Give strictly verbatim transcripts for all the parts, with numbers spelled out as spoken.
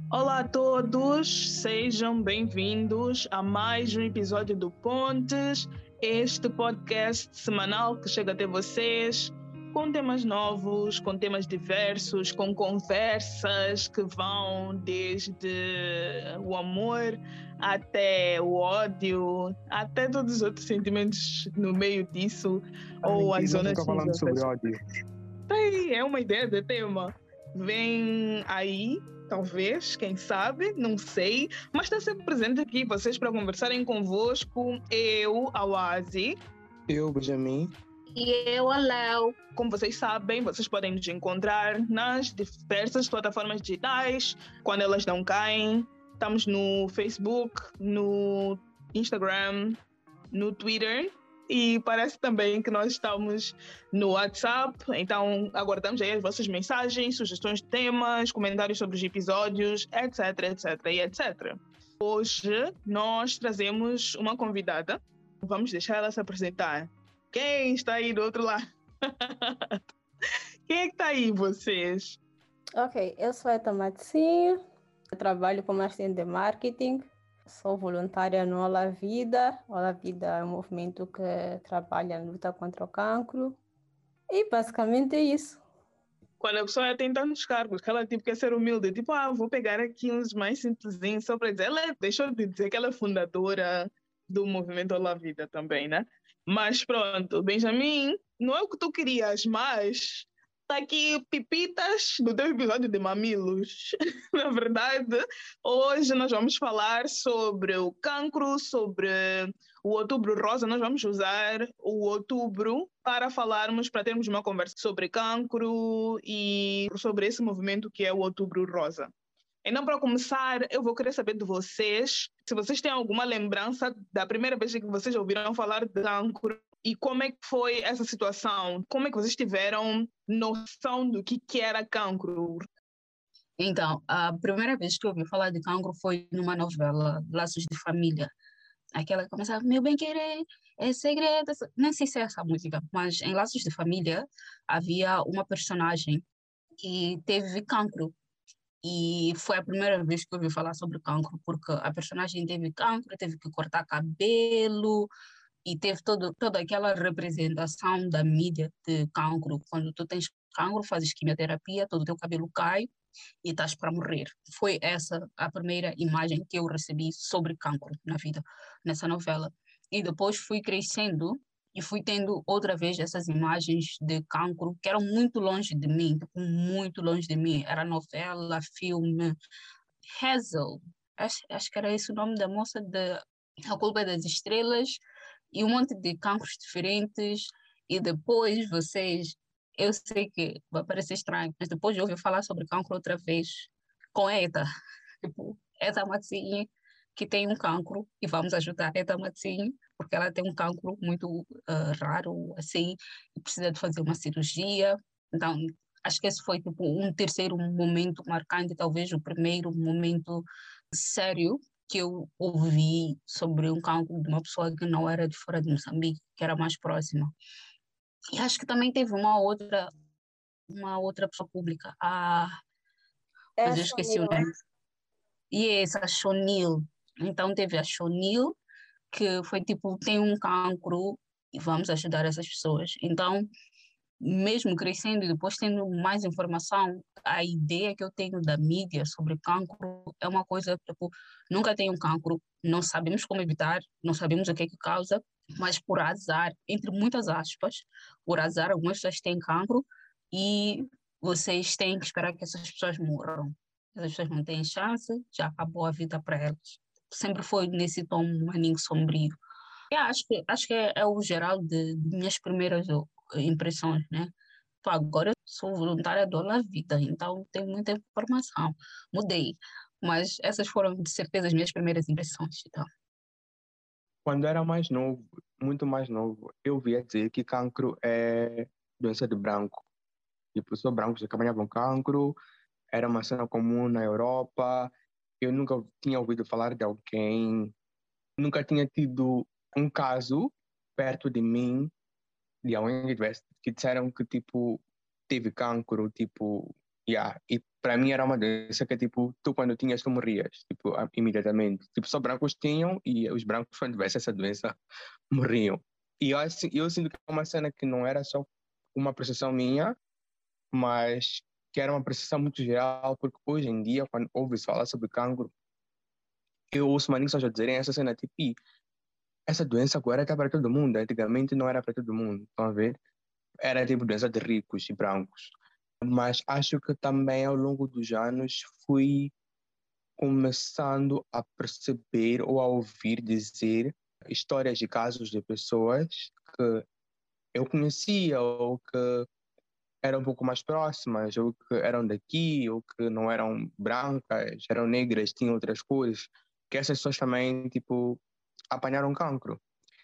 Olá a todos, sejam bem-vindos a mais um episódio do Pontes, este podcast semanal que chega até vocês com temas novos, com temas diversos, com conversas que vão desde o amor até o ódio, até todos os outros sentimentos no meio disso, Ah, ou mentira, as nós zonas nunca falamos sobre cinzentas. ódio. Tá aí, é uma ideia de tema. Vem aí, talvez, quem sabe, não sei, mas está sempre presente aqui, vocês para conversarem convosco, eu, a Oasi. Eu, Benjamin. E eu, a Léo. Como vocês sabem, vocês podem nos encontrar nas diversas plataformas digitais, quando elas não caem. Estamos no Facebook, no Instagram, no Twitter. E parece também que nós estamos no WhatsApp, então aguardamos aí as vossas mensagens, sugestões de temas, comentários sobre os episódios, etc, etc e etcétera. Hoje nós trazemos uma convidada, vamos deixar ela se apresentar. Quem está aí do outro lado? Quem é que está aí, vocês? Ok, eu sou a Tomatinho, eu trabalho como assistente de marketing. Sou voluntária no Olá Vida. Olá Vida é um movimento que trabalha na luta contra o cancro. E basicamente é isso. Quando a pessoa tem tantos cargos, que ela tipo, quer ser humilde, tipo, ah, vou pegar aqui uns mais simplesinhos só para dizer. Ela deixou de dizer que ela é fundadora do movimento Olá Vida também, né? Mas pronto, Benjamin, não é o que tu querias, mas tá aqui pipitas do teu episódio de mamilos. Na verdade, hoje nós vamos falar sobre o cancro, sobre o Outubro Rosa. Nós vamos usar o outubro para falarmos, para termos uma conversa sobre cancro e sobre esse movimento que é o Outubro Rosa. Então, para começar, eu vou querer saber de vocês, se vocês têm alguma lembrança da primeira vez que vocês ouviram falar de cancro e como é que foi essa situação, como é que vocês tiveram noção do que, que era cancro. Então, a primeira vez que eu ouvi falar de cancro foi numa novela, Laços de Família. Aquela que começava, meu bem-querer, é segredo. Não sei se é essa música, mas em Laços de Família havia uma personagem que teve cancro. E foi a primeira vez que eu ouvi falar sobre cancro, porque a personagem teve cancro, teve que cortar cabelo, e teve todo, toda aquela representação da mídia de cancro. Quando tu tens cancro, fazes quimioterapia, todo o teu cabelo cai e estás para morrer. Foi essa a primeira imagem que eu recebi sobre cancro na vida, nessa novela. E depois fui crescendo e fui tendo outra vez essas imagens de cancro que eram muito longe de mim, tipo, muito longe de mim. Era novela, filme. Hazel, acho, acho que era esse o nome da moça de A Culpa é das Estrelas, e um monte de cancros diferentes. E depois vocês, eu sei que vai parecer estranho, mas depois eu ouvi falar sobre cancro outra vez com a Eta, tipo, Eta Matzinho, que tem um cancro, e vamos ajudar a Eta Matzinho, porque ela tem um cancro muito uh, raro, assim, e precisa de fazer uma cirurgia. Então, acho que esse foi tipo um terceiro momento marcante, talvez o primeiro momento sério que eu ouvi sobre um cancro de uma pessoa que não era de fora de Moçambique, que era mais próxima. E acho que também teve uma outra, uma outra pessoa pública, a, É mas a eu esqueci o Shonil. nome. E essa, a Shonil. Então teve a Shonil, que foi tipo, tem um cancro e vamos ajudar essas pessoas. Então, mesmo crescendo e depois tendo mais informação, a ideia que eu tenho da mídia sobre cancro é uma coisa, tipo, nunca tenho cancro, não sabemos como evitar, não sabemos o que é que causa, mas por azar, entre muitas aspas, por azar, algumas pessoas têm cancro e vocês têm que esperar que essas pessoas morram. Essas pessoas não têm chance, já acabou a vida para elas. Sempre foi nesse tom maninho sombrio. Eu acho que, acho que é, é o geral de, de minhas primeiras impressões, né? Pô, agora eu sou voluntária do La Vida, então tenho muita informação. Mudei, mas essas foram de certeza as minhas primeiras impressões. Então. Quando era mais novo, muito mais novo, eu via dizer que cancro é doença de branco. Tipo, só brancos que apanhavam cancro, era uma cena comum na Europa. Eu nunca tinha ouvido falar de alguém, nunca tinha tido um caso perto de mim, de alguém que tivesse, que disseram que, tipo, teve cancro, tipo, Yeah. E para mim era uma doença que, tipo, tu quando tinhas, tu morrias, tipo, a- imediatamente. Tipo, só brancos tinham e os brancos, quando tivessem essa doença, morriam. E eu, assim, eu sinto que é uma cena que não era só uma percepção minha, mas que era uma percepção muito geral, porque hoje em dia, quando ouve-se falar sobre cancro, eu ouço maninhos já dizerem essa cena, tipo, "Ih, essa doença agora está para todo mundo, antigamente não era para todo mundo, estão a ver? Era tipo doença de ricos e brancos. Mas acho que também ao longo dos anos fui começando a perceber ou a ouvir dizer histórias de casos de pessoas que eu conhecia ou que eram um pouco mais próximas, ou que eram daqui, ou que não eram brancas, eram negras, tinham outras cores, que essas pessoas também, tipo, apanharam cancro.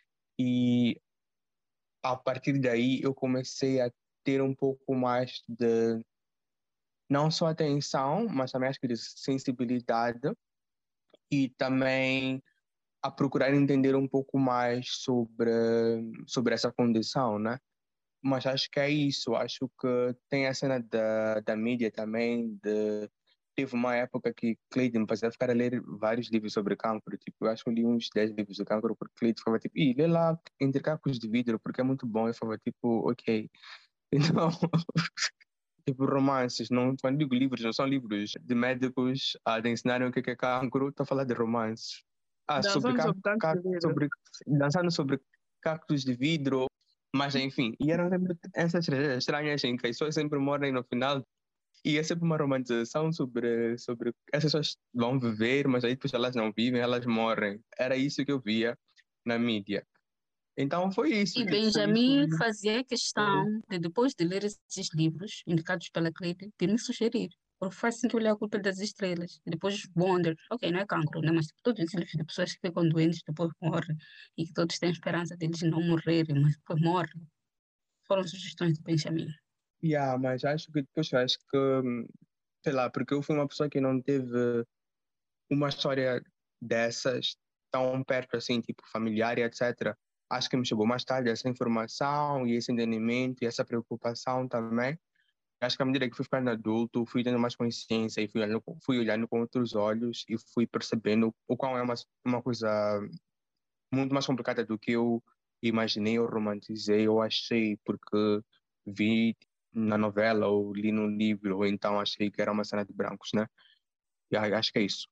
E a partir daí eu comecei a ter um pouco mais de, não só atenção, mas também acho que de sensibilidade e também a procurar entender um pouco mais sobre, sobre essa condição, né? Mas acho que é isso. Acho que tem a cena da, da mídia também. De... Teve uma época que Cleide me fazia ficar a ler vários livros sobre cancro. Tipo, eu acho que eu li uns dez livros de cancro, porque Cleide ficava tipo, Ih, lê lá Entre Cacos de Vidro, porque é muito bom. Eu falava tipo, ok. Então, tipo, romances. Não, quando digo livros, não são livros de médicos a de ensinarem o que é cancro, estou a falar de romances. Ah, sobre, Dançando ca- sobre tanto ca- de vidro. sobre dançando sobre cactos de vidro, mas enfim, e eram sempre essas tragédias estranhas em que as pessoas sempre morrem no final e é sempre uma romantização sobre, sobre essas pessoas vão viver, mas aí depois elas não vivem, elas morrem. Era isso que eu via na mídia. Então foi isso, E tipo, foi isso. Benjamin fazia questão de, depois de ler esses livros indicados pela Cleide, de me sugerir. Porque faz sentido a culpa das estrelas. E depois Wonder, ok, não é cancro, né? Mas tipo, todos esses livros de pessoas que ficam doentes depois morrem e que todos têm esperança deles não morrerem, mas depois morrem. Foram sugestões de Benjamin. Yeah, mas acho que depois acho que, hum, sei lá, porque eu fui uma pessoa que não teve uma história dessas tão perto assim, tipo familiar e etcétera. Acho que me chegou mais tarde essa informação e esse entendimento e essa preocupação também. Acho que à medida que fui ficando adulto, fui tendo mais consciência e fui olhando, com- fui olhando com outros olhos e fui percebendo o qual é uma, uma coisa muito mais complicada do que eu imaginei ou romantizei ou achei, porque vi na novela ou li no livro, ou então achei que era uma cena de brancos, né? E a- acho que é isso.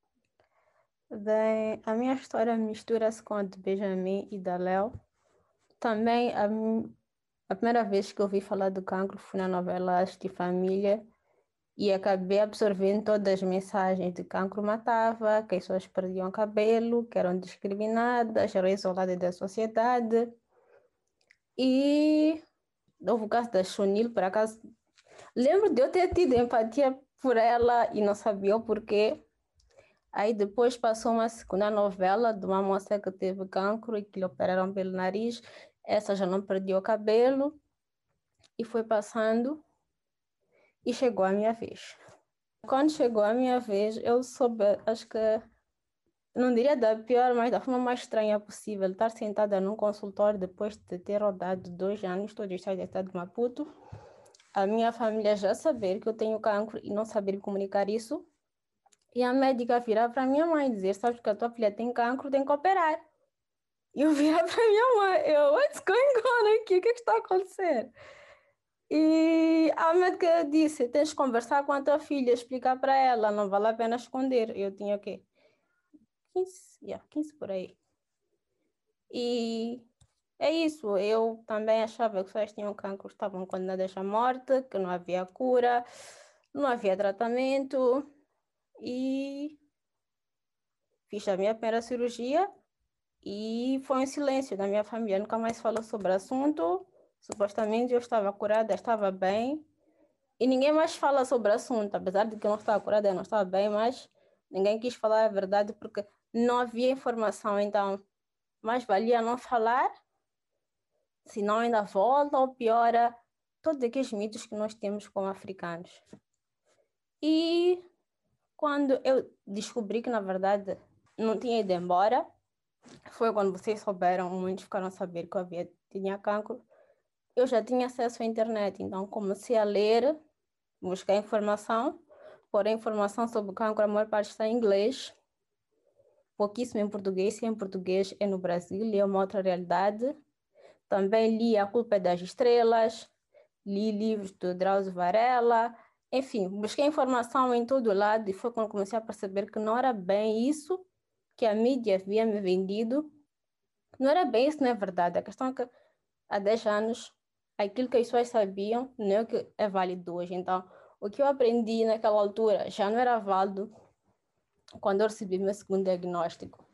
Bem, a minha história mistura-se com a de Benjamin e da Léo. Também a, mi- a primeira vez que eu ouvi falar do cancro foi na novela As de Família e acabei absorvendo todas as mensagens de cancro matava, que as pessoas perdiam cabelo, que eram discriminadas, eram isoladas da sociedade. E houve o caso da Chunil, por acaso. Lembro de eu ter tido empatia por ela e não sabia o porquê. Aí depois passou uma segunda novela de uma moça que teve cancro e que lhe operaram pelo nariz. Essa já não perdeu o cabelo e foi passando e chegou a minha vez. Quando chegou a minha vez, eu soube, acho que, não diria da pior, mas da forma mais estranha possível, estar sentada num consultório depois de ter rodado dois anos, todo o estado de Maputo, a minha família já saber que eu tenho cancro e não saber comunicar isso. E a médica virar para minha mãe e dizer, sabes que a tua filha tem cancro, tem que operar. E eu virar para minha mãe, eu, what's going on aqui? O que é que está a acontecer? E a médica disse, tens de conversar com a tua filha, explicar para ela, não vale a pena esconder. Eu tinha o quê? quinze, yeah, quinze por aí. E é isso, eu também achava que as pessoas que tinham cancro estavam condenadas à morte, que não havia cura, não havia tratamento. E fiz a minha primeira cirurgia e foi em silêncio da minha família, nunca mais falou sobre o assunto. Supostamente eu estava curada, estava bem. E ninguém mais fala sobre o assunto, apesar de que eu não estava curada, eu não estava bem, mas ninguém quis falar a verdade porque não havia informação. Então, mais valia não falar, senão ainda volta ou piora todos aqueles mitos que nós temos como africanos. E quando eu descobri que, na verdade, não tinha ido embora, foi quando vocês souberam, muitos ficaram a saber que eu havia, tinha cancro. Eu já tinha acesso à internet, então comecei a ler buscar informação, porém a informação sobre o cancro, a maior parte está em inglês, pouquíssimo em português, e em português é no Brasil, e é uma outra realidade. Também li A Culpa é das Estrelas, li livros do Drauzio Varela, enfim, busquei informação em todo lado, e foi quando comecei a perceber que não era bem isso que a mídia havia me vendido. Não era bem isso, não é verdade. A questão é que há dez anos, aquilo que as pessoas sabiam não é o que é válido hoje. Então, o que eu aprendi naquela altura já não era válido quando eu recebi meu segundo diagnóstico.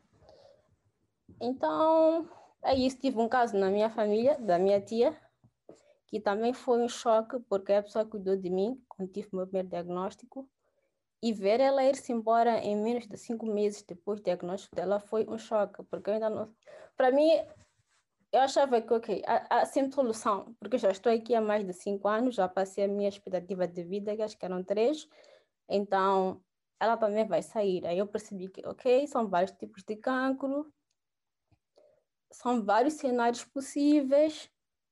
Então, é isso. Tive um caso na minha família, da minha tia, que também foi um choque, porque a pessoa cuidou de mim quando tive o meu primeiro diagnóstico. E ver ela ir-se embora em menos de cinco meses depois do diagnóstico dela foi um choque, porque eu ainda não... Para mim, eu achava que, ok, há, há sempre solução, porque eu já estou aqui há mais de cinco anos, já passei a minha expectativa de vida, que acho que eram três, então ela também vai sair. Aí eu percebi que, ok, são vários tipos de cancro, são vários cenários possíveis,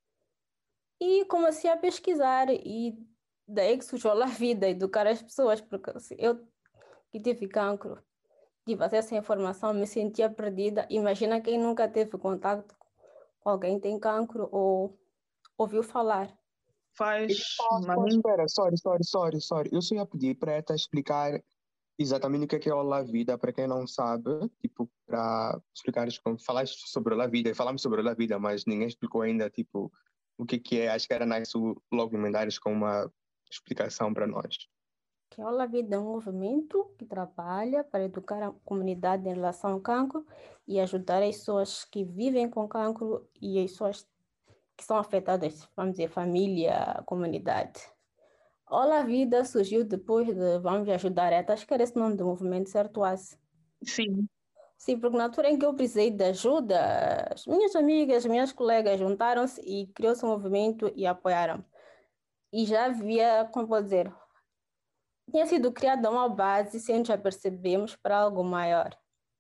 e comecei a pesquisar, e daí que surgiu a vida, educar as pessoas, porque assim, eu que tive cancro, tive acesso à informação, me sentia perdida. Imagina quem nunca teve contato com alguém que tem cancro ou ouviu falar. Faz Mas uma... espera, sorry, sorry, sorry, sorry. Eu só ia pedir para ela explicar exatamente o que é que é o Vida, para quem não sabe, tipo, para explicar, falaste sobre o Vida, falamos sobre o Vida, mas ninguém explicou ainda, tipo, o que que é. Acho que era nice logo emendares com uma explicação para nós. Que a Vida é um movimento que trabalha para educar a comunidade em relação ao cancro e ajudar as pessoas que vivem com cancro e as pessoas que são afetadas, vamos dizer, família, comunidade. Olá Vida surgiu depois de Vamos Ajudar, acho que era esse nome do movimento, certo, Asi? Sim. Sim, porque na altura em que eu precisei de ajuda, as minhas amigas, minhas colegas juntaram-se e criou-se um movimento e apoiaram. E já havia, como vou dizer, tinha sido criada uma base, sem já percebemos, para algo maior.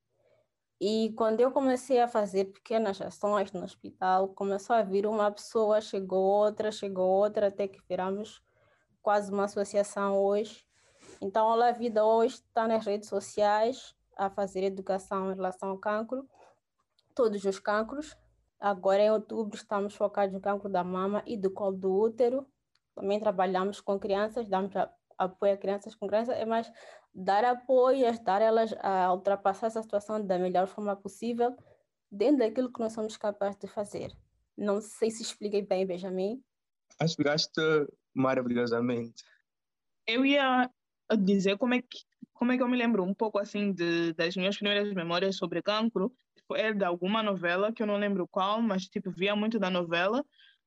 E quando eu comecei a fazer pequenas ações no hospital, começou a vir uma pessoa, chegou outra, chegou outra, até que viramos quase uma associação hoje. Então, Olá Vida hoje está nas redes sociais a fazer educação em relação ao cancro, todos os cancros. Agora, em outubro, estamos focados no cancro da mama e do colo do útero. Também trabalhamos com crianças, damos apoio a crianças com câncer, é mais dar apoio, ajudar elas a ultrapassar essa situação da melhor forma possível, dentro daquilo que nós somos capazes de fazer. Não sei se expliquei bem, Benjamin. Acho que explicaste maravilhosamente. Eu ia dizer como é que, como é que eu me lembro um pouco assim de, das minhas primeiras memórias sobre cancro. É de alguma novela, que eu não lembro qual, mas tipo, via muito da novela,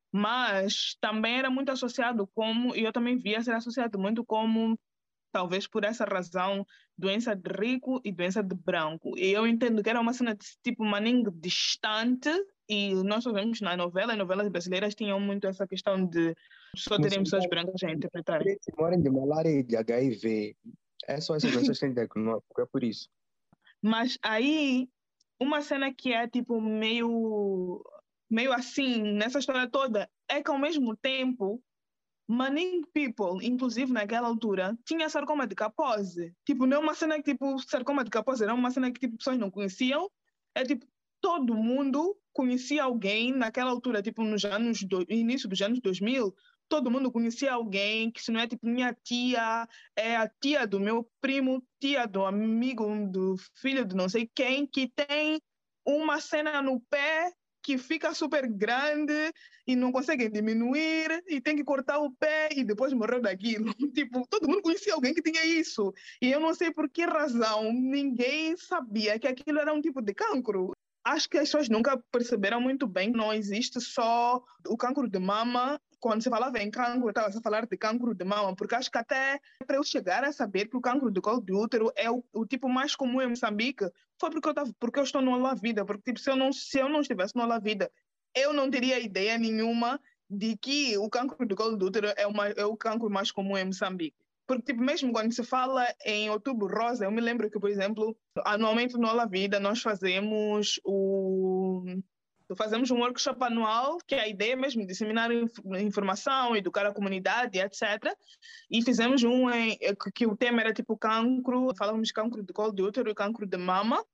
mas também era muito associado como, e eu também via ser associado muito como, talvez por essa razão, doença de rico e doença de branco. E eu entendo que era uma cena de, tipo maninho distante, e nós só vemos na novela, e novelas brasileiras tinham muito essa questão de só terem pessoas brancas a interpretar. Morrem de malária e de H I V. É só essas doenças que têm diagnóstico, é por isso. Mas aí, uma cena que é tipo meio, meio assim, nessa história toda, é que ao mesmo tempo, many people, inclusive naquela altura, tinha sarcoma de Kaposi. Tipo, não é uma cena que tipo, sarcoma de Kaposi era uma cena que tipo, pessoas não conheciam. É tipo, todo mundo conhecia alguém naquela altura, tipo, nos anos, do, início dos anos dois mil, todo mundo conhecia alguém, que se não é tipo minha tia, é a tia do meu primo, tia do amigo, do filho de não sei quem, que tem uma cena no pé que fica super grande e não conseguem diminuir e tem que cortar o pé e depois morreu daquilo. Tipo, todo mundo conhecia alguém que tinha isso. E eu não sei por que razão ninguém sabia que aquilo era um tipo de cancro. Acho que as pessoas nunca perceberam muito bem que não existe só o cancro de mama. Quando se falava em cancro, eu estava a falar de cancro de mama, porque acho que até para eu chegar a saber que o cancro do colo de útero é o, o tipo mais comum em Moçambique, foi porque eu, tava, porque eu estou no Olá Vida, porque tipo, se, eu não, se eu não estivesse no Olá Vida, eu não teria ideia nenhuma de que o cancro do colo de útero é, uma, é o cancro mais comum em Moçambique. Porque, tipo, mesmo quando se fala em Outubro Rosa, eu me lembro que, por exemplo, anualmente no Olá Vida nós fazemos o Exato, fazemos um workshop anual, que a ideia é mesmo disseminar inf- informação, educar a comunidade, etcétera. E fizemos um em, que, que o tema era tipo cancro, falamos de cancro de colo de útero e cancro de mama.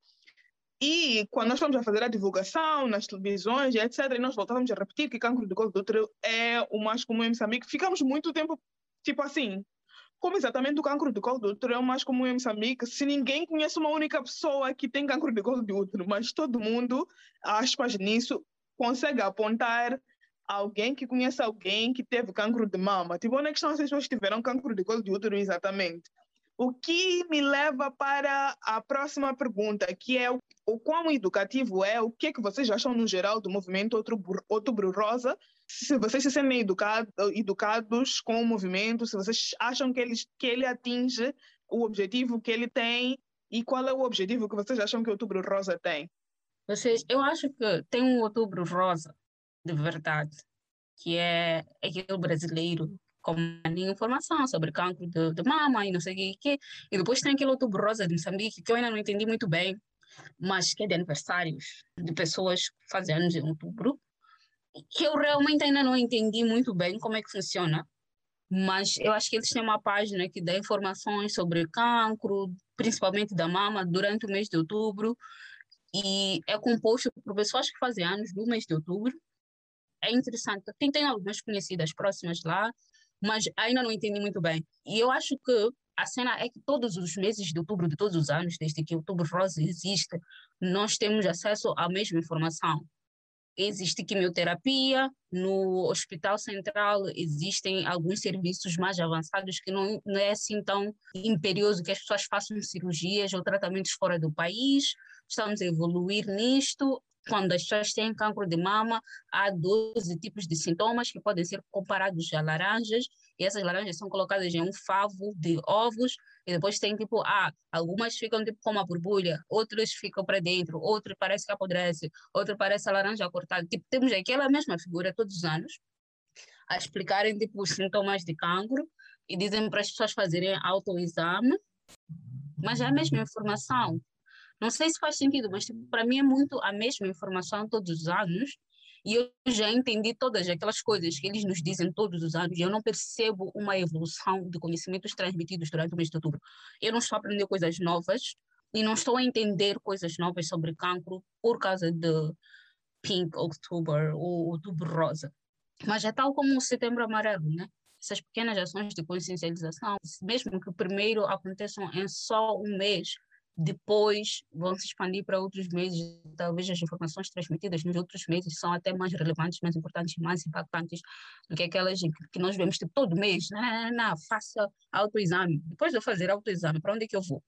E quando nós estamos a fazer a divulgação nas televisões, etcétera, e nós voltávamos a repetir que cancro de colo de útero é o mais comum em Moçambique, ficamos muito tempo, tipo assim, como exatamente o cancro de colo de útero é o mais comum em Moçambique, se ninguém conhece uma única pessoa que tem cancro de colo de útero, mas todo mundo, aspas nisso, consegue apontar alguém que conhece alguém que teve cancro de mama. Tipo, onde é que estão essas pessoas que tiveram cancro de colo de útero exatamente? O que me leva para a próxima pergunta, que é o, o quão educativo é, o que é que vocês acham no geral do movimento Outubro, Outubro Rosa, se vocês se sentem educado, educados com o movimento, se vocês acham que ele, que ele atinge o objetivo que ele tem e qual é o objetivo que vocês acham que o Outubro Rosa tem. Vocês, eu acho que tem um Outubro Rosa de verdade, que é aquele brasileiro com nenhuma informação sobre cancro de, de mama e não sei o que, que. E depois tem aquele Outubro Rosa de Moçambique, que eu ainda não entendi muito bem, mas que é de aniversários de pessoas que fazem anos em outubro, que eu realmente ainda não entendi muito bem como é que funciona. Mas eu acho que eles têm uma página que dá informações sobre cancro, principalmente da mama, durante o mês de outubro, e é composto por pessoas que fazem anos do mês de outubro. É interessante. Tem, tem algumas conhecidas próximas lá, mas ainda não entendi muito bem. E eu acho que a cena é que todos os meses de outubro de todos os anos, desde que o Outubro Rosa existe, nós temos acesso à mesma informação. Existe quimioterapia, no Hospital Central existem alguns serviços mais avançados que não, não é assim tão imperioso que as pessoas façam cirurgias ou tratamentos fora do país. Estamos a evoluir nisto. Quando as pessoas têm cancro de mama, há doze tipos de sintomas que podem ser comparados a laranjas, e essas laranjas são colocadas em um favo de ovos, e depois tem tipo, ah, algumas ficam tipo como a borbulha, outras ficam para dentro, outras parece que apodrece, outra parece a laranja cortada. Tipo, temos aquela mesma figura todos os anos, a explicarem tipo os sintomas de cancro, e dizem para as pessoas fazerem autoexame, mas é a mesma informação. Não sei se faz sentido, mas tipo, para mim é muito a mesma informação todos os anos, e eu já entendi todas aquelas coisas que eles nos dizem todos os anos, e eu não percebo uma evolução de conhecimentos transmitidos durante o mês de outubro. Eu não estou a aprender coisas novas, e não estou a entender coisas novas sobre cancro por causa de Pink October ou Outubro Rosa. Mas é tal como o Setembro Amarelo, né? Essas pequenas ações de consciencialização, mesmo que primeiro aconteçam em só um mês, depois vão se expandir para outros meses. Talvez as informações transmitidas nos outros meses são até mais relevantes, mais importantes, mais impactantes do que aquelas que nós vemos tipo, todo mês. Não, não, não, faça autoexame. Depois de eu fazer autoexame, para onde é que eu vou?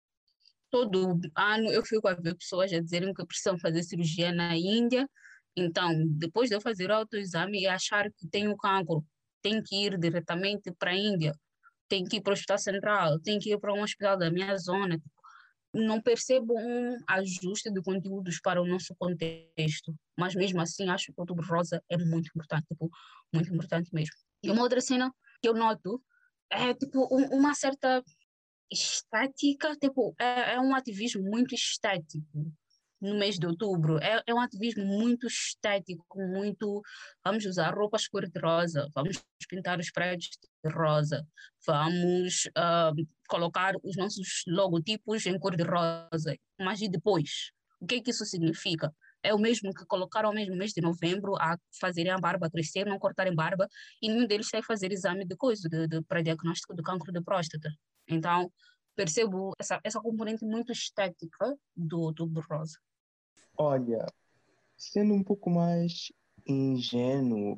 Todo ano eu fico a ver pessoas a dizerem que precisam fazer cirurgia na Índia. Então, depois de eu fazer o autoexame e achar que tenho cancro, tenho que ir diretamente para a Índia, tenho que ir para o Hospital Central, tenho que ir para um hospital da minha zona. Não percebo um ajuste de conteúdos para o nosso contexto, mas mesmo assim acho que o Outubro Rosa é muito importante, tipo, muito importante mesmo. E uma outra cena que eu noto é tipo um, uma certa estética, tipo, é, é um ativismo muito estético no mês de outubro. É, é um ativismo muito estético, muito. Vamos usar roupas cor-de-rosa, vamos pintar os prédios de rosa, vamos uh, colocar os nossos logotipos em cor-de-rosa. Mas e depois? O que é que isso significa? É o mesmo que colocaram mesmo no mês de novembro a fazerem a barba crescer, não cortarem barba, e nenhum deles sai fazer exame de coisa, de, de, para diagnóstico do cancro de próstata. Então, percebo essa, essa componente muito estética do Outubro Rosa. Olha, sendo um pouco mais ingênuo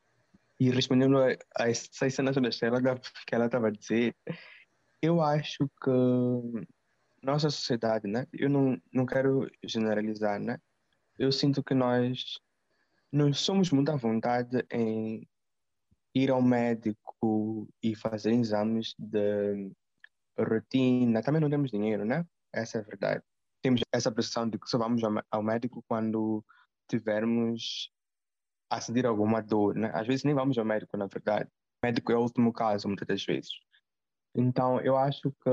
e respondendo a, a essas cenas todas que ela que ela estava a dizer, eu acho que nossa sociedade, né? Eu não, não quero generalizar, né? Eu sinto que nós não somos muito à vontade em ir ao médico e fazer exames de rotina. Também não temos dinheiro, né? Essa é a verdade. Temos essa pressão de que só vamos ao ao médico quando tivermos a sentir alguma dor, né? Às vezes nem vamos ao médico, na verdade. O médico é o último caso, muitas das vezes. Então, eu acho que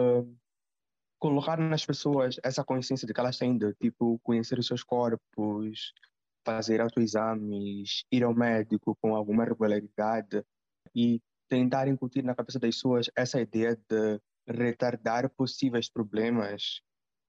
colocar nas pessoas essa consciência de que elas têm de, tipo, conhecer os seus corpos, fazer autoexames, ir ao médico com alguma regularidade e tentar incutir na cabeça das pessoas essa ideia de retardar possíveis problemas,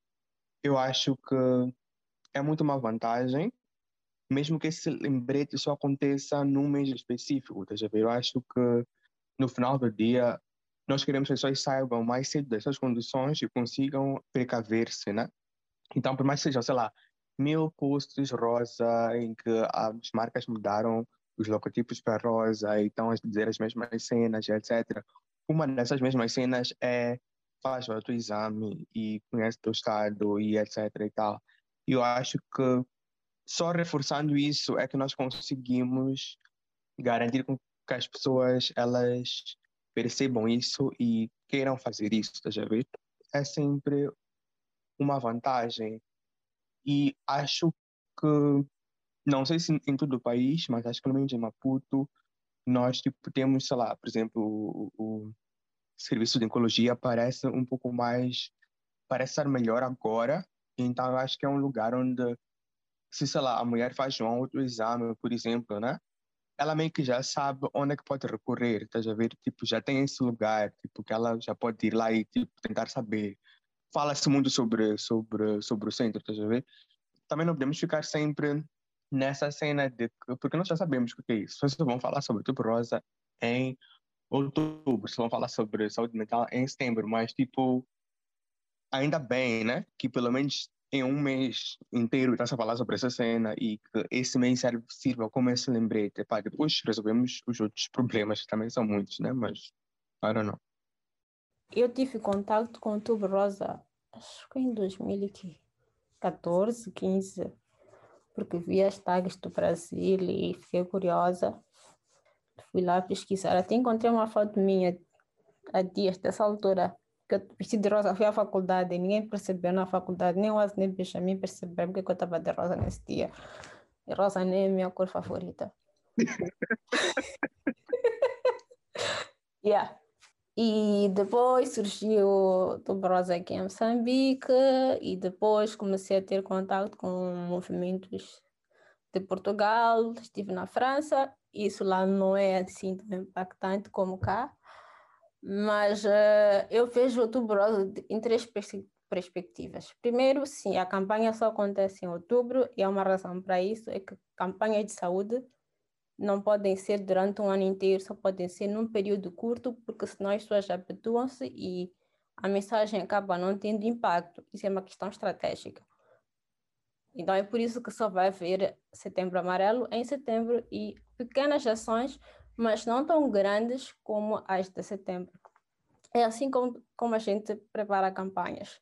eu acho que é muito uma vantagem, mesmo que esse lembrete só aconteça num mês específico, tá a ver? Eu acho que no final do dia nós queremos que as pessoas saibam mais cedo dessas condições e consigam precaver-se, né? Então, por mais que sejam, sei lá, mil posts rosa em que as marcas mudaram os logotipos para rosa e estão a dizer as mesmas cenas, etcétera. Uma dessas mesmas cenas é faz o autoexame e conhece o teu estado e etcétera e tal. E eu acho que só reforçando isso é que nós conseguimos garantir com que as pessoas elas percebam isso e queiram fazer isso, estás a ver? É sempre uma vantagem. E acho que, não sei se em todo o país, mas acho que pelo menos em Maputo, nós tipo, temos, sei lá, por exemplo, o, o serviço de oncologia parece um pouco mais, parece estar melhor agora, então eu acho que é um lugar onde, se, sei lá, a mulher faz um outro exame, por exemplo, né? Ela meio que já sabe onde é que pode recorrer, estás a ver? Tipo, já tem esse lugar, tipo, que ela já pode ir lá e tipo, tentar saber. Fala-se muito sobre, sobre, sobre o centro, estás a ver? Também não podemos ficar sempre nessa cena de que, porque nós já sabemos o que é isso. Vocês vão falar sobre Outubro Rosa em outubro, vocês vão falar sobre saúde mental em setembro, mas tipo, ainda bem, né? Que pelo menos em um mês inteiro está a falar sobre essa cena e que esse mês serve, sirva como esse lembrete. Epá, depois resolvemos os outros problemas, que também são muitos, né? Mas, I don't know. Eu tive contato com o Outubro Rosa, acho que em dois mil e catorze, quinze, porque vi as tags do Brasil e fiquei curiosa. Fui lá pesquisar. Até encontrei uma foto minha há dias, dessa altura, que eu vesti de rosa, fui à faculdade, e ninguém percebeu na faculdade, nem o As nem o Benjamin perceberam porque eu estava de rosa nesse dia. E rosa nem é a minha cor favorita. Yeah. E depois surgiu o Outubro Rosa aqui em Moçambique, e depois comecei a ter contato com movimentos de Portugal, estive na França, isso lá não é assim tão impactante como cá, mas uh, eu vejo o Outubro Rosa em três pers- perspectivas. Primeiro, sim, a campanha só acontece em outubro e há uma razão para isso, é que campanhas de saúde não podem ser durante um ano inteiro, só podem ser num período curto, porque senão as pessoas habituam-se e a mensagem acaba não tendo impacto. Isso é uma questão estratégica. Então é por isso que só vai haver Setembro Amarelo em setembro e pequenas ações, mas não tão grandes como as de setembro. É assim como, como a gente prepara campanhas.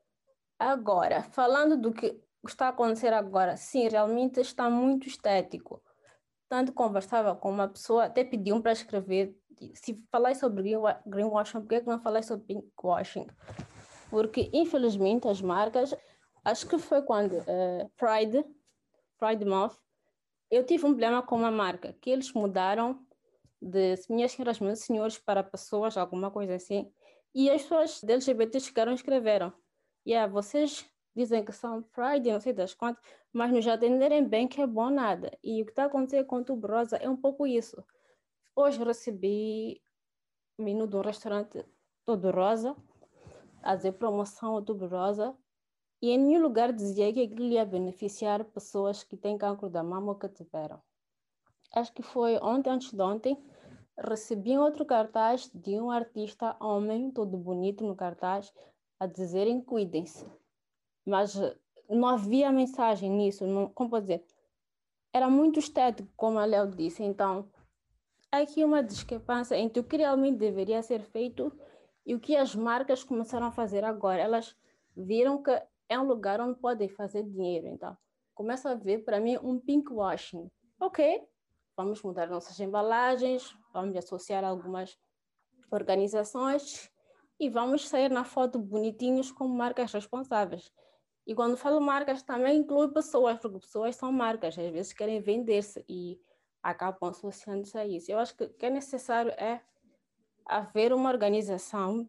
Agora, falando do que está a acontecer agora, sim, realmente está muito estético. Tanto conversava com uma pessoa, até pediam para escrever, se falar sobre greenwashing, por que não falar sobre pinkwashing? Porque, infelizmente, as marcas, acho que foi quando uh, Pride, Pride Month, eu tive um problema com uma marca, que eles mudaram de minhas senhoras, meus senhores para pessoas, alguma coisa assim, e as pessoas de L G B T chegaram e escreveram, yeah, vocês dizem que são Pride, não sei das quantas, mas não já entenderem bem que é bom nada. E o que está acontecendo com o Outubro Rosa é um pouco isso. Hoje recebi o menu de um restaurante todo rosa, a dizer promoção Outubro Rosa, e em nenhum lugar dizia que aquilo ia beneficiar pessoas que têm cancro da mama ou que tiveram. Acho que foi ontem, antes de ontem, recebi outro cartaz de um artista homem, todo bonito no cartaz, a dizerem cuidem-se. Mas não havia mensagem nisso, não, como pode dizer, era muito estético, como a Léo disse. Então, há aqui uma discrepância entre o que realmente deveria ser feito e o que as marcas começaram a fazer agora. Elas viram que é um lugar onde podem fazer dinheiro. Então, começa a ver, para mim, um pinkwashing. Ok, vamos mudar nossas embalagens, vamos associar algumas organizações e vamos sair na foto bonitinhos como marcas responsáveis. E quando falo marcas, também inclui pessoas, porque pessoas são marcas, às vezes querem vender-se e acabam associando-se a isso. Eu acho que o que é necessário é haver uma organização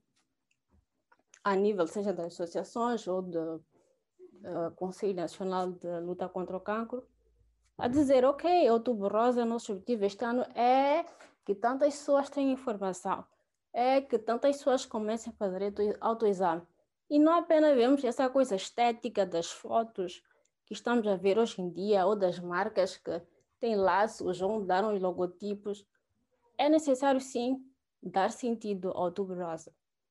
a nível, seja das associações ou do uh, Conselho Nacional de Luta contra o Cancro, a dizer, ok, Outubro Rosa, nosso objetivo este ano é que tantas pessoas tenham informação, é que tantas pessoas comecem a fazer autoexame. E não apenas vemos essa coisa estética das fotos que estamos a ver hoje em dia, ou das marcas que têm laços ou dar os logotipos. É necessário, sim, dar sentido ao Outubro Rosa.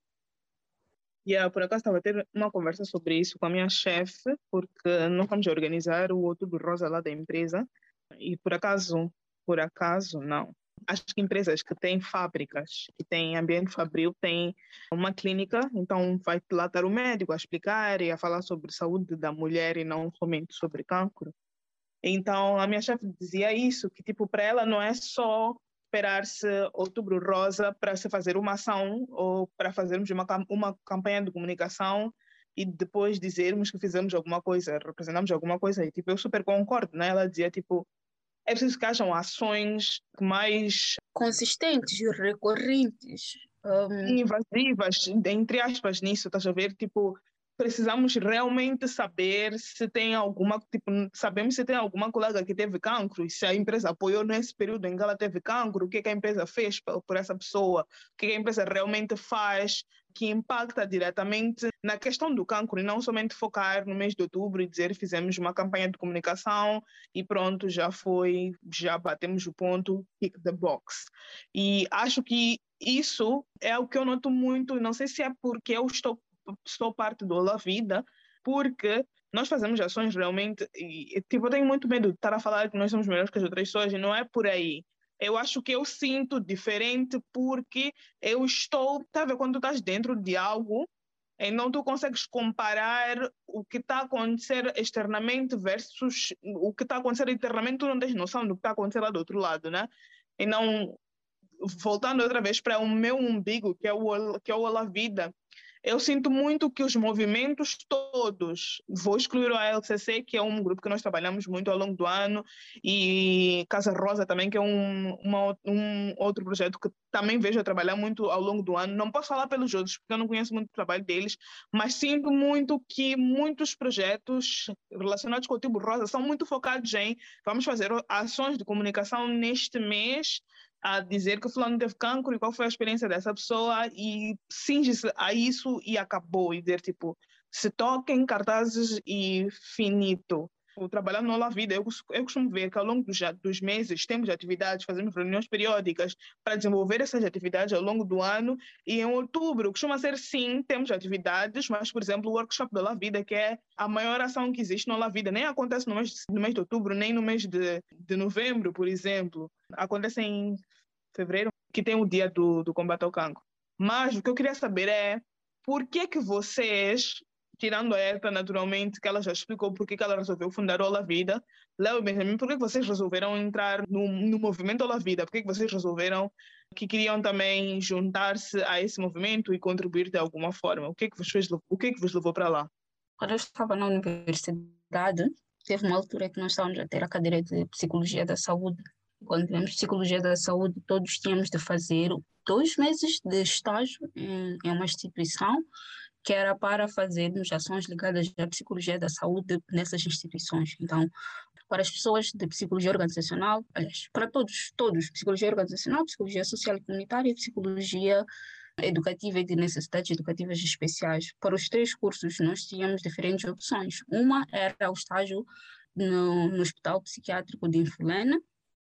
Yeah, por acaso estava a ter uma conversa sobre isso com a minha chefe, porque nós vamos organizar o Outubro Rosa lá da empresa. E por acaso, por acaso, não. Acho que empresas que têm fábricas, que têm ambiente fabril, têm uma clínica, então vai lá estar o médico a explicar e a falar sobre saúde da mulher e não somente sobre cancro. Então, a minha chefe dizia isso, que tipo, para ela não é só esperar-se Outubro Rosa para se fazer uma ação ou para fazermos uma, uma campanha de comunicação e depois dizermos que fizemos alguma coisa, representamos alguma coisa. E tipo, eu super concordo, né? Ela dizia, tipo, é preciso que hajam ações mais consistentes e recorrentes. Um... invasivas, entre aspas, nisso, estás a ver? Tipo, precisamos realmente saber se tem alguma, tipo, sabemos se tem alguma colega que teve cancro e se a empresa apoiou nesse período em que ela teve cancro, o que, é que a empresa fez por essa pessoa, o que, é que a empresa realmente faz que impacta diretamente na questão do cancro e não somente focar no mês de outubro e dizer fizemos uma campanha de comunicação e pronto, já foi, já batemos o ponto, tick the box. E acho que isso é o que eu noto muito, não sei se é porque eu estou, estou parte do Olá Vida, porque nós fazemos ações realmente, e tipo, eu tenho muito medo de estar a falar que nós somos melhores que as outras pessoas, e não é por aí. Eu acho que eu sinto diferente porque eu estou, tá vendo, quando tu estás dentro de algo, então tu consegues comparar o que está a acontecer externamente versus o que está a acontecer internamente, tu não tens noção do que está a acontecer lá do outro lado, né? E não, voltando outra vez para o meu umbigo, que é o, que é o Olá Vida, eu sinto muito que os movimentos todos, vou excluir o A L C C, que é um grupo que nós trabalhamos muito ao longo do ano, e Casa Rosa também, que é um, uma, um outro projeto que também vejo a trabalhar muito ao longo do ano. Não posso falar pelos outros, porque eu não conheço muito o trabalho deles, mas sinto muito que muitos projetos relacionados com o Outubro Rosa são muito focados em vamos fazer ações de comunicação neste mês, a dizer que o fulano teve cancro e qual foi a experiência dessa pessoa e cinge-se a isso e acabou. E dizer, tipo, se toquem cartazes e finito. O trabalhar no Olá Vida, eu, eu costumo ver que ao longo dos, dos meses temos atividades, fazemos reuniões periódicas para desenvolver essas atividades ao longo do ano e em outubro costuma ser sim, temos atividades, mas por exemplo o workshop do Olá Vida, que é a maior ação que existe no Olá Vida, nem acontece no mês, no mês de outubro, nem no mês de, de novembro, por exemplo. Acontece em fevereiro, que tem o dia do, do combate ao cancro. Mas o que eu queria saber é por que que vocês, tirando a Erta naturalmente, que ela já explicou por que que ela resolveu fundar o Olá Vida, Léo e Benjamin, por que que vocês resolveram entrar no, no movimento Olá Vida? Por que que vocês resolveram que queriam também juntar-se a esse movimento e contribuir de alguma forma? O que que vos, fez, o que que vos levou para lá? Quando eu estava na universidade, teve uma altura que nós estávamos a ter a cadeira de Psicologia da Saúde. Quando tivemos Psicologia da Saúde, todos tínhamos de fazer dois meses de estágio em, em uma instituição que era para fazermos ações ligadas à Psicologia da Saúde nessas instituições. Então, para as pessoas de Psicologia Organizacional, aliás, para todos, todos, Psicologia Organizacional, Psicologia Social e Comunitária, Psicologia Educativa e de Necessidades Educativas Especiais. Para os três cursos, nós tínhamos diferentes opções. Uma era o estágio no, no Hospital Psiquiátrico de Infulena.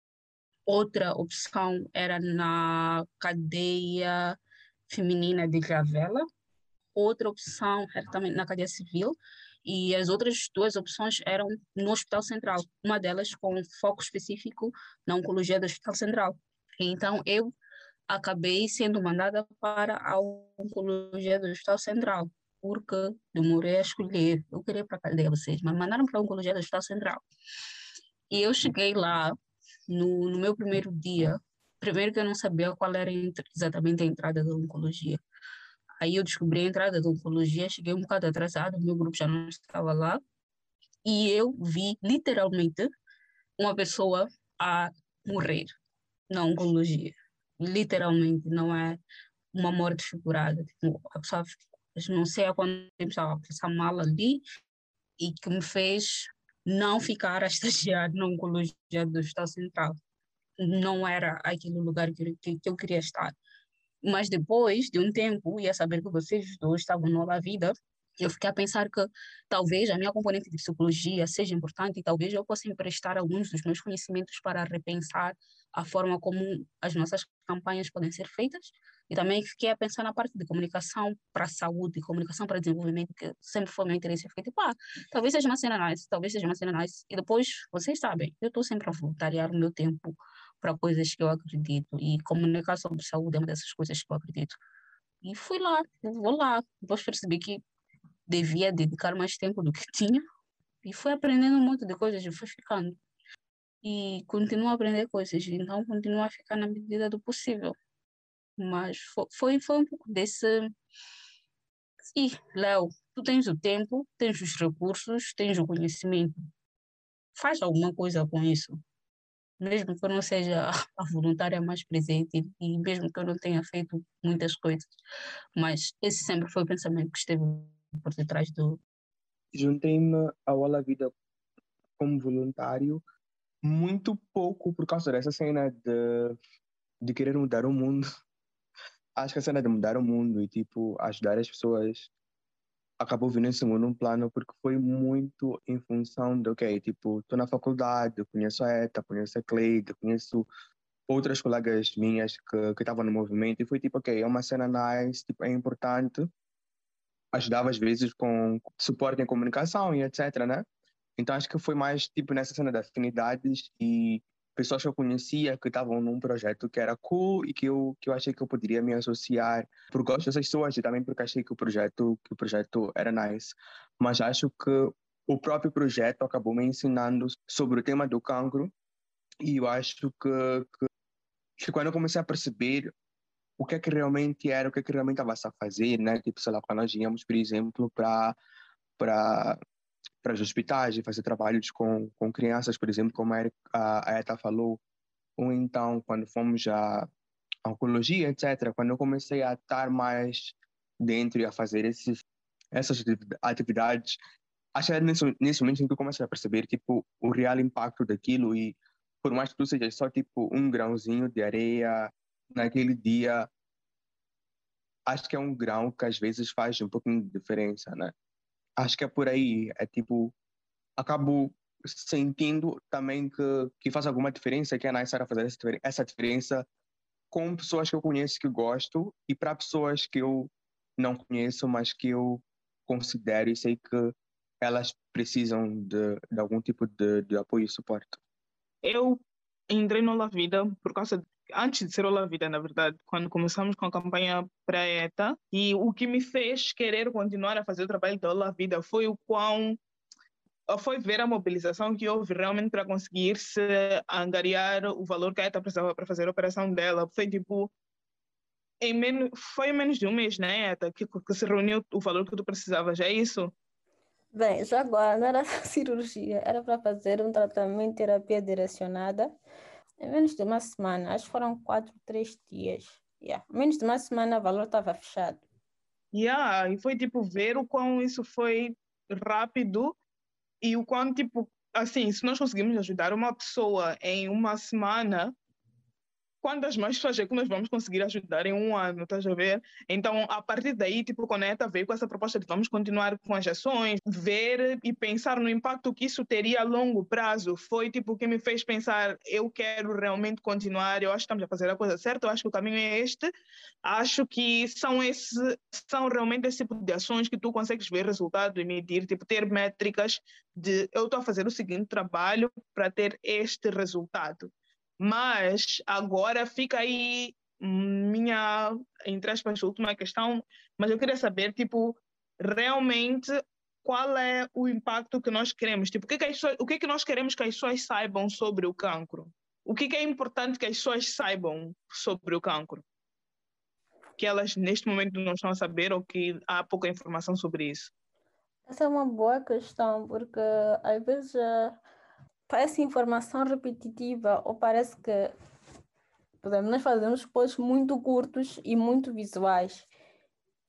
Outra opção era na cadeia feminina de Gravela. Outra opção era também na cadeia civil. E as outras duas opções eram no Hospital Central. Uma delas com foco específico na oncologia do Hospital Central. Então, eu acabei sendo mandada para a oncologia do Hospital Central, porque demorei a escolher. Eu queria para a cadeia vocês, mas mandaram para a oncologia do Hospital Central. E eu cheguei lá no, no meu primeiro dia. Primeiro que eu não sabia qual era exatamente a entrada da oncologia. Aí eu descobri a entrada da oncologia, cheguei um bocado atrasado, meu grupo já não estava lá. E eu vi, literalmente, uma pessoa a morrer na oncologia. Literalmente, não é uma morte figurada. Tipo, a pessoa, não sei há quanto tempo estava a passar mal ali e que me fez não ficar a estagiar na oncologia do Hospital Central. Não era aquele lugar que, que, que eu queria estar. Mas depois de um tempo, ia saber que vocês dois estavam no Nova Vida, eu fiquei a pensar que talvez a minha componente de psicologia seja importante e talvez eu possa emprestar alguns dos meus conhecimentos para repensar a forma como as nossas campanhas podem ser feitas. E também fiquei a pensar na parte de comunicação para a saúde, comunicação para desenvolvimento, que sempre foi meu interesse. Eu fiquei tipo, ah, talvez seja uma cena nice, talvez seja uma cena nice. E depois, vocês sabem, eu estou sempre a voluntariar o meu tempo para coisas que eu acredito. E comunicar sobre saúde é uma dessas coisas que eu acredito. E fui lá, vou lá. Depois percebi que devia dedicar mais tempo do que tinha. E fui aprendendo um monte de coisas e fui ficando. E continuo a aprender coisas. Então, continuo a ficar na medida do possível. Mas foi, foi, foi um pouco desse... E, Léo, tu tens o tempo, tens os recursos, tens o conhecimento. Faz alguma coisa com isso. Mesmo que eu não seja a voluntária mais presente e mesmo que eu não tenha feito muitas coisas. Mas esse sempre foi o pensamento que esteve por detrás do... Juntei-me ao Ola Vida como voluntário muito pouco por causa dessa cena de, de querer mudar o mundo. Acho que a cena de mudar o mundo e, tipo, ajudar as pessoas acabou vindo em segundo plano porque foi muito em função de, ok, tipo, estou na faculdade, conheço a Eta, conheço a Cleide, conheço outras colegas minhas que que estavam no movimento e foi tipo, ok, é uma cena nice, tipo, é importante. Ajudava às vezes com suporte em comunicação e etc, né? Então acho que foi mais tipo nessa cena de afinidades e pessoas que eu conhecia que estavam num projeto que era cool e que eu que eu achei que eu poderia me associar por gosto dessas pessoas e também porque achei que o projeto que o projeto era nice. Mas acho que o próprio projeto acabou me ensinando sobre o tema do cancro e eu acho que, que, que quando eu comecei a perceber o que é que realmente era, o que é que realmente estava a fazer, né? Tipo, sei lá, quando nós íamos, por exemplo, para para para os hospitais e fazer trabalhos com, com crianças, por exemplo, como a, Eric- a a Eta falou, ou então quando fomos à à oncologia, etcétera. Quando eu comecei a estar mais dentro e a fazer esses, essas ati- atividades, acho que é nesse, nesse momento em que eu comecei a perceber tipo, o real impacto daquilo e por mais que tu sejas só tipo um grãozinho de areia naquele dia, acho que é um grão que às vezes faz um pouquinho de diferença, né? Acho que é por aí, é tipo, acabo sentindo também que, que faz alguma diferença, que é necessário fazer essa difer- essa diferença com pessoas que eu conheço que gosto e para pessoas que eu não conheço, mas que eu considero e sei que elas precisam de, de algum tipo de, de apoio e suporte. Eu entrei no La Vida por causa de, antes de ser o La Vida, na verdade, quando começamos com a campanha pré-ETA, e o que me fez querer continuar a fazer o trabalho da La Vida foi o quão foi ver a mobilização que houve realmente para conseguir se angariar o valor que a ETA precisava para fazer a operação dela. Foi tipo em menos, foi em menos de um mês, né, ETA, que, que se reuniu o valor que tu precisavas, é isso? Bem, já agora não era cirurgia, era para fazer um tratamento de terapia direcionada em menos de uma semana. Acho que foram quatro, três dias. Yeah. Menos de uma semana o valor estava fechado. Yeah, e foi tipo ver o quão isso foi rápido e o quão tipo, assim, se nós conseguimos ajudar uma pessoa em uma semana, quantas mais pessoas é que nós vamos conseguir ajudar em um ano, estás a ver? Então, a partir daí, tipo, Conecta veio com essa proposta de vamos continuar com as ações, ver e pensar no impacto que isso teria a longo prazo. Foi, tipo, o que me fez pensar, eu quero realmente continuar, eu acho que estamos a fazer a coisa certa, eu acho que o caminho é este. Acho que são, esse, são realmente esse tipo de ações que tu consegues ver resultado e medir, tipo, ter métricas de eu estou a fazer o seguinte trabalho para ter este resultado. Mas agora fica aí minha, entre aspas, última questão, mas eu queria saber, tipo, realmente qual é o impacto que nós queremos? Tipo, o que, que, as pessoas, o que, que nós queremos que as pessoas saibam sobre o cancro? O que, que é importante que as pessoas saibam sobre o cancro? Que elas neste momento não estão a saber ou que há pouca informação sobre isso? Essa é uma boa questão, porque às vezes uh, parece informação repetitiva ou parece que por exemplo, nós fazemos posts muito curtos e muito visuais.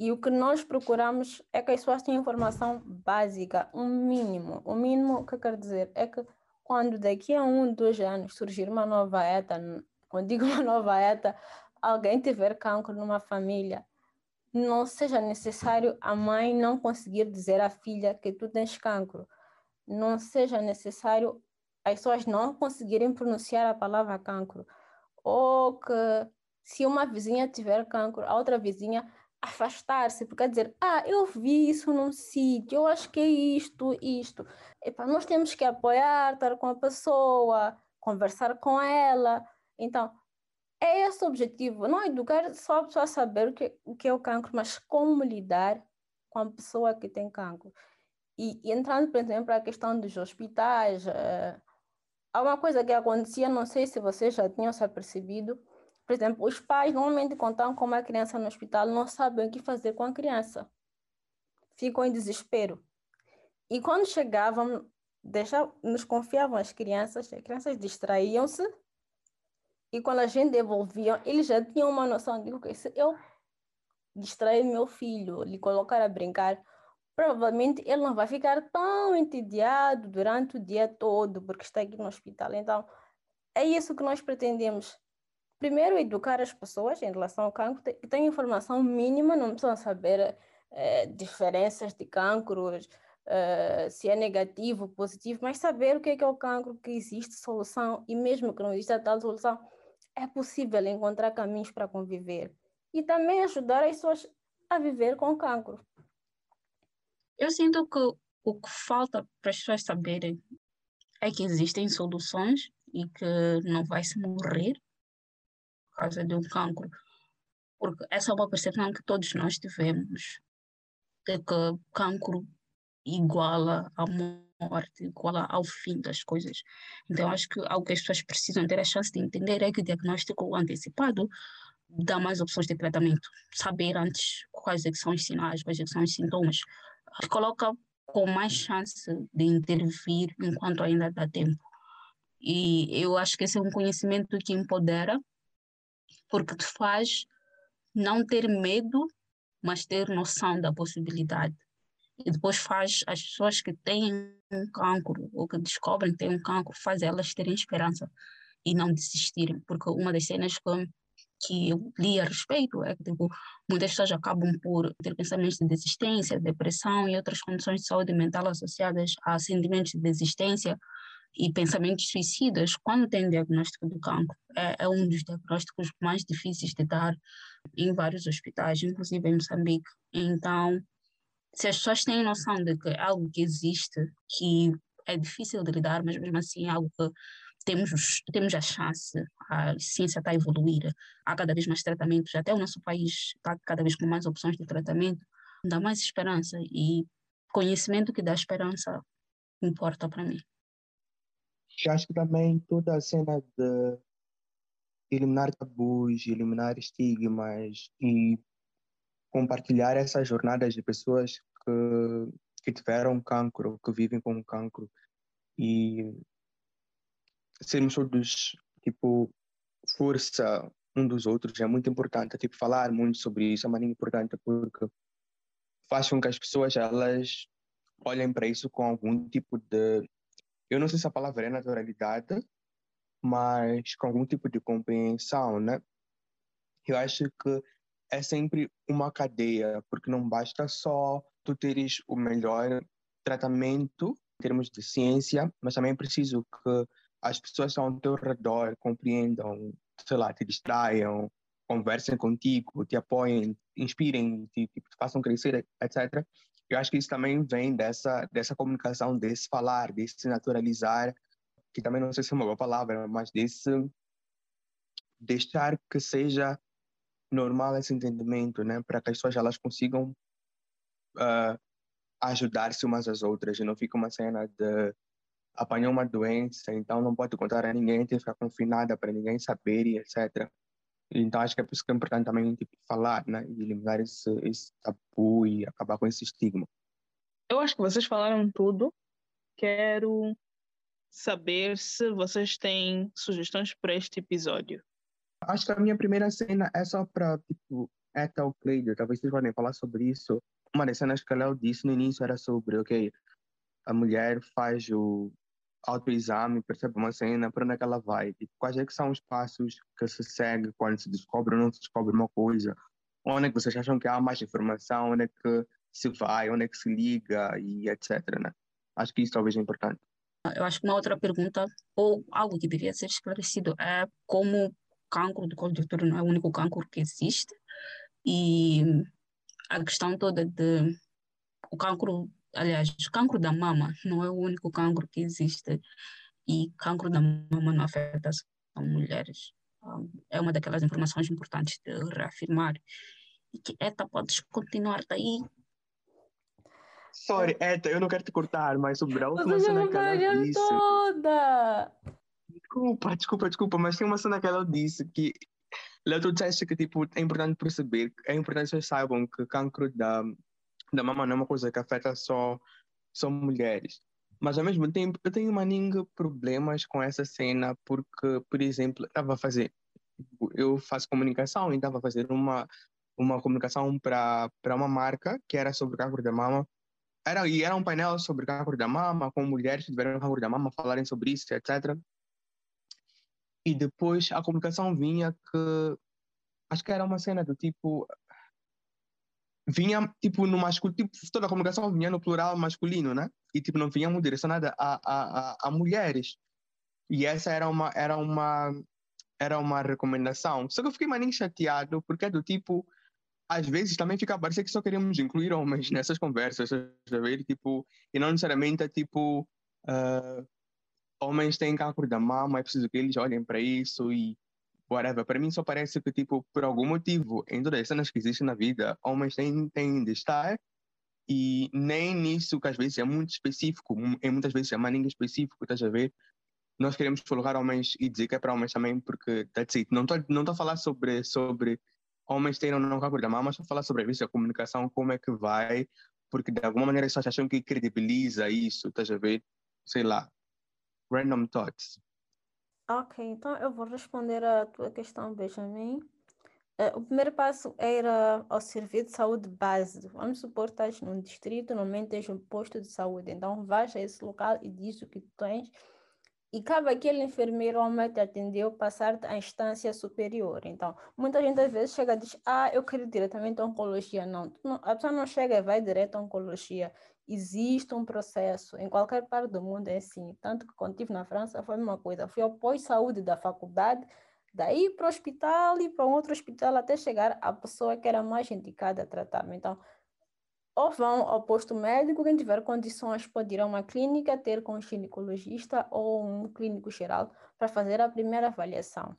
E o que nós procuramos é que as pessoas tenham informação básica, um mínimo. O mínimo, o que eu quero dizer, é que quando daqui a um, dois anos surgir uma nova ETA, quando digo uma nova ETA, alguém tiver cancro numa família, não seja necessário a mãe não conseguir dizer à filha que tu tens cancro. Não seja necessário as pessoas não conseguirem pronunciar a palavra cancro. Ou que se uma vizinha tiver cancro, a outra vizinha afastar-se, porque quer dizer, ah, eu vi isso num sítio, eu acho que é isto, isto. Epa, nós temos que apoiar, estar com a pessoa, conversar com ela. Então, é esse o objetivo, não educar só a pessoa a saber o que, o que é o cancro, mas como lidar com a pessoa que tem cancro. E, e entrando, por exemplo, para a questão dos hospitais, uh, há uma coisa que acontecia, não sei se vocês já tinham se apercebido, por exemplo, os pais normalmente quando estão com uma criança no hospital não sabem o que fazer com a criança. Ficam em desespero. E quando chegavam, deixavam, nos confiavam as crianças, as crianças distraíam-se, e quando a gente devolvia, eles já tinham uma noção de que se eu distrair meu filho, lhe colocar a brincar, provavelmente ele não vai ficar tão entediado durante o dia todo, porque está aqui no hospital. Então, é isso que nós pretendemos. Primeiro, educar as pessoas em relação ao cancro, que têm informação mínima, não precisam saber eh, diferenças de cancros, eh, se é negativo, positivo, mas saber o que é, que é o cancro, que existe solução, e mesmo que não exista tal solução, é possível encontrar caminhos para conviver. E também ajudar as pessoas a viver com cancro. Eu sinto que o que falta para as pessoas saberem é que existem soluções e que não vai se morrer por causa de um cancro. Porque essa é uma percepção que todos nós tivemos, de que cancro iguala a morte, iguala ao fim das coisas. Então, acho que algo que as pessoas precisam ter a chance de entender é que o diagnóstico antecipado dá mais opções de tratamento. Saber antes quais é que são os sinais, quais é que são os sintomas, te coloca com mais chance de intervir enquanto ainda dá tempo. E eu acho que esse é um conhecimento que empodera, porque te faz não ter medo, mas ter noção da possibilidade. E depois faz as pessoas que têm um cancro ou que descobrem que têm um cancro, faz elas terem esperança e não desistirem. Porque uma das cenas que, que eu li a respeito é que tipo, muitas pessoas acabam por ter pensamentos de desistência, depressão e outras condições de saúde mental associadas a sentimentos de desistência e pensamentos suicidas quando têm diagnóstico do cancro. É, é um dos diagnósticos mais difíceis de dar em vários hospitais, inclusive em Moçambique. Então, se as pessoas têm noção de que é algo que existe, que é difícil de lidar, mas mesmo assim é algo que temos, temos a chance, a ciência está a evoluir, há cada vez mais tratamentos, até o nosso país está cada vez com mais opções de tratamento, dá mais esperança e conhecimento que dá esperança importa para mim. Eu acho que também toda a cena de eliminar tabus, eliminar estigmas e compartilhar essas jornadas de pessoas que, que tiveram cancro, que vivem com cancro, e sermos todos, tipo, força um dos outros é muito importante. Tipo, falar muito sobre isso é muito importante porque faz com que as pessoas, elas olhem para isso com algum tipo de, eu não sei se a palavra é naturalidade, mas com algum tipo de compreensão, né? Eu acho que é sempre uma cadeia, porque não basta só tu teres o melhor tratamento em termos de ciência, mas também é preciso que as pessoas que estão ao teu redor compreendam, sei lá, te distraiam, conversem contigo, te apoiem, inspirem, te, te façam crescer, etcétera. Eu acho que isso também vem dessa, dessa comunicação, desse falar, desse naturalizar, que também não sei se é uma boa palavra, mas desse deixar que seja normal esse entendimento, né? Para que as pessoas elas consigam uh, ajudar-se umas às outras e não fica uma cena de apanhar uma doença, então não pode contar a ninguém, tem que ficar confinada para ninguém saber e etcétera. Então acho que é por isso que é importante também tipo, falar, né? E eliminar esse, esse tabu e acabar com esse estigma. Eu acho que vocês falaram tudo. Quero saber se vocês têm sugestões para este episódio. Acho que a minha primeira cena é só para tipo, Eta ou Cleide, talvez vocês podem falar sobre isso. Uma das cenas que a Léo disse no início era sobre, ok, a mulher faz o autoexame, percebe uma cena, para onde é que ela vai? Tipo, quais é que são os passos que se segue quando se descobre ou não se descobre uma coisa? Onde é que vocês acham que há mais informação? Onde é que se vai? Onde é que se liga? E etcétera, né? Acho que isso talvez é importante. Eu acho que uma outra pergunta, ou algo que devia ser esclarecido, é como o cancro do colo de útero não é o único cancro que existe. E a questão toda de o cancro, aliás, o cancro da mama não é o único cancro que existe. E cancro da mama não afeta só mulheres. Um, é uma daquelas informações importantes de reafirmar. E que, Eta, podes continuar daí? Sorry, Eta, eu não quero te cortar, mas sobre a última Você já cena me que ela barulhando disse. toda! Desculpa, desculpa, desculpa, mas tem uma cena que ela disse que. Léo, tu disseste que tipo, é importante perceber, é importante que vocês saibam que cancro da, da mama não é uma coisa que afeta só, só mulheres. Mas ao mesmo tempo, eu tenho uma ninga problemas com essa cena, porque, por exemplo, estava a fazer, eu faço comunicação e estava a fazer uma, uma comunicação para para uma marca que era sobre cancro da mama. Era, e era um painel sobre cancro da mama, com mulheres que tiveram cancro da mama falarem sobre isso, etcétera. E depois a comunicação vinha que, acho que era uma cena do tipo, vinha tipo no masculino, tipo, toda a comunicação vinha no plural masculino, né? E tipo, não vinha muito direcionada a, a, a, a mulheres. E essa era uma, era uma, era uma recomendação. Só que eu fiquei mais chateado, porque é do tipo, às vezes também fica a parecer que só queremos incluir homens nessas conversas, a ver? Tipo, e não necessariamente é tipo, uh, homens têm cancro da mama, é preciso que eles olhem para isso e whatever. Para mim só parece que, tipo, por algum motivo, em todas as cenas que existem na vida, homens têm, têm de estar e nem nisso que às vezes é muito específico, em muitas vezes é mais ninguém específico, estás a ver? Nós queremos colocar homens e dizer que é para homens também, porque that's it. Não estou não tô a falar sobre, sobre homens terem ou não cancro da mama, mas estou a falar sobre a comunicação, como é que vai, porque de alguma maneira as pessoas acham que credibiliza isso, estás a ver? Sei lá. Random thoughts. Ok, então eu vou responder a tua questão, Benjamin. Uh, o primeiro passo era ao serviço de saúde base. Vamos supor que estás num distrito, normalmente tens um posto de saúde. Então, vais a esse local e diz o que tu tens. E cabe aquele enfermeiro homem que te atendeu passar-te à instância superior. Então, muita gente às vezes chega e diz, ah, eu quero ir diretamente à oncologia. Não, não, a pessoa não chega e vai direto à oncologia. Existe um processo. Em qualquer parte do mundo é assim. Tanto que quando estive na França foi a mesma coisa. Fui ao pós-saúde da faculdade, daí para o hospital e para um outro hospital até chegar à pessoa que era mais indicada a tratar-me. Então, ou vão ao posto médico, quem tiver condições pode ir a uma clínica, ter com um ginecologista ou um clínico geral para fazer a primeira avaliação.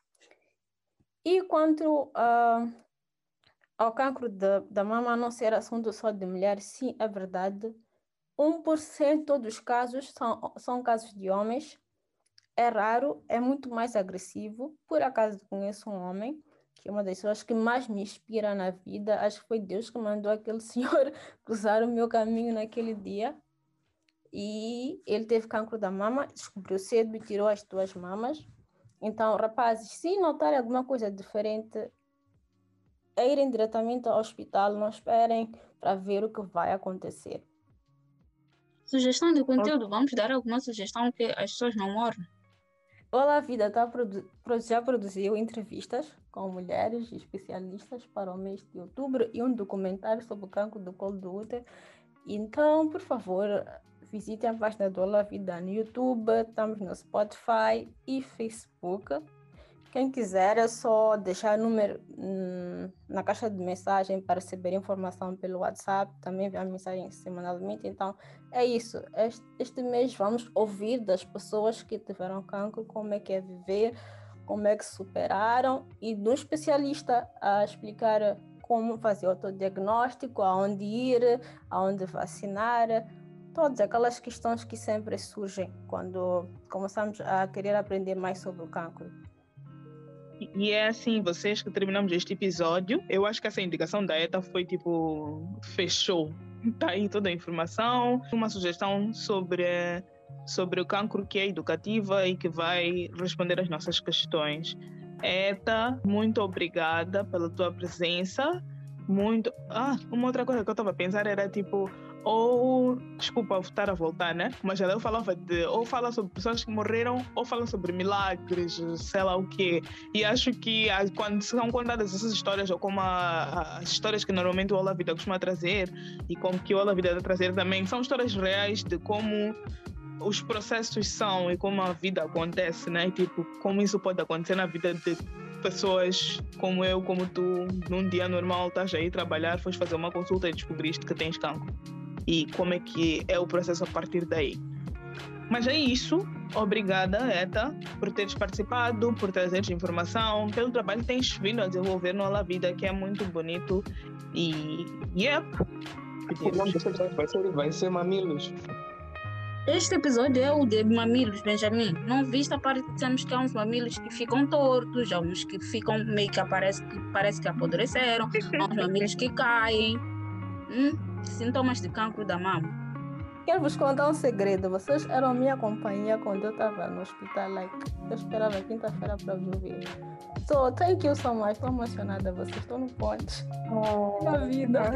E quanto uh, ao cancro de, da mama não ser assunto só de mulheres, sim, é verdade. um por cento dos casos são, são casos de homens. É raro, é muito mais agressivo. Por acaso conheço um homem que é uma das pessoas que mais me inspira na vida. Acho que foi Deus que mandou aquele senhor cruzar o meu caminho naquele dia. E ele teve cancro da mama, descobriu cedo e tirou as duas mamas. Então, rapazes, se notarem alguma coisa diferente, é irem diretamente ao hospital, não esperem para ver o que vai acontecer. Sugestão de conteúdo, vamos dar alguma sugestão que as pessoas não morrem? Olá Vida tá produ- já produziu entrevistas com mulheres especialistas para o mês de outubro e um documentário sobre o cancro do colo do útero. Então, por favor, visitem a página do Olá Vida no YouTube, estamos no Spotify e Facebook. Quem quiser é só deixar o número hum, na caixa de mensagem para receber informação pelo WhatsApp, também enviar mensagem semanalmente. Então, é isso. Este, este mês vamos ouvir das pessoas que tiveram cancro, como é que é viver, como é que superaram, e do especialista a explicar como fazer autodiagnóstico, aonde ir, aonde vacinar, todas aquelas questões que sempre surgem quando começamos a querer aprender mais sobre o cancro. E é assim, vocês que terminamos este episódio, eu acho que essa indicação da ETA foi tipo, fechou. Tá aí toda a informação, uma sugestão sobre, sobre o cancro que é educativa e que vai responder às nossas questões. Eta, muito obrigada pela tua presença. Muito. Ah, uma outra coisa que eu estava a pensar era tipo, ou desculpa estar a voltar, né? Mas ela falava de ou fala sobre pessoas que morreram ou fala sobre milagres, sei lá o quê. E acho que quando são contadas essas histórias, ou como a, as histórias que normalmente o Olá Vida costuma trazer, e como que o Olá Vida está trazer também, são histórias reais de como os processos são e como a vida acontece, né? E, tipo, como isso pode acontecer na vida de pessoas como eu, como tu, num dia normal, estás aí trabalhar, foste fazer uma consulta e descobriste que tens cancro. E como é que é o processo a partir daí. Mas é isso. Obrigada, Eta, por teres participado, por trazeres informação, pelo trabalho que tens vindo a desenvolver no Olá Vida, que é muito bonito. E, yep. O nome desse episódio vai ser, vai ser Mamilos. Este episódio é o de mamilos, Benjamin. Não viste a parte que dizemos que há uns mamilos que ficam tortos, há uns que ficam meio que aparece que, parece que apodreceram, há uns mamilos que caem. Hum? Sintomas de cancro da mama. Quero vos contar um segredo. Vocês eram minha companhia quando eu estava no hospital. Like, eu esperava quinta-feira para vos ver. So, thank you so much. Estou emocionada. Vocês estão no ponte. Oh, minha vida.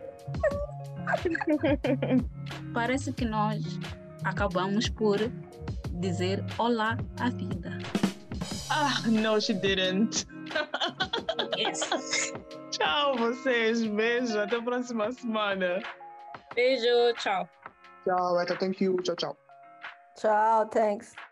Parece que nós acabamos por dizer olá à vida. Ah, no, she didn't. Yes. Tchau, vocês. Beijo. Até a próxima semana. Beijo. Tchau. Tchau, Eta. Thank you. Tchau, tchau. Tchau, thanks.